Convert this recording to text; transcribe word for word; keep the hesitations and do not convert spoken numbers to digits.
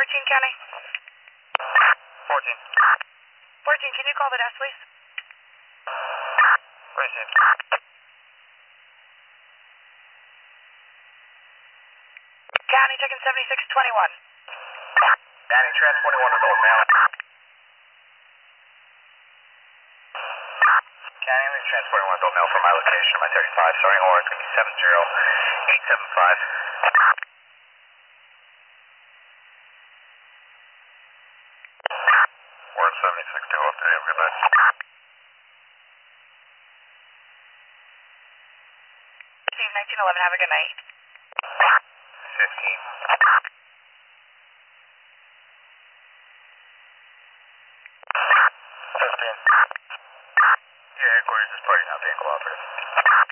fourteen County. fourteen. fourteen, can you call the desk, please? Received. County, checking seventy-six twenty-one. County, trans twenty-one adult male. County, I'm transporting one adult male from my location to my thirty-five, starting order is going to be seven zero eight seven five. Word seventy-six two oh three, have a good night. nineteen eleven, have a good night. fifteen. fifteen. Yeah, headquarters is party not being cooperative.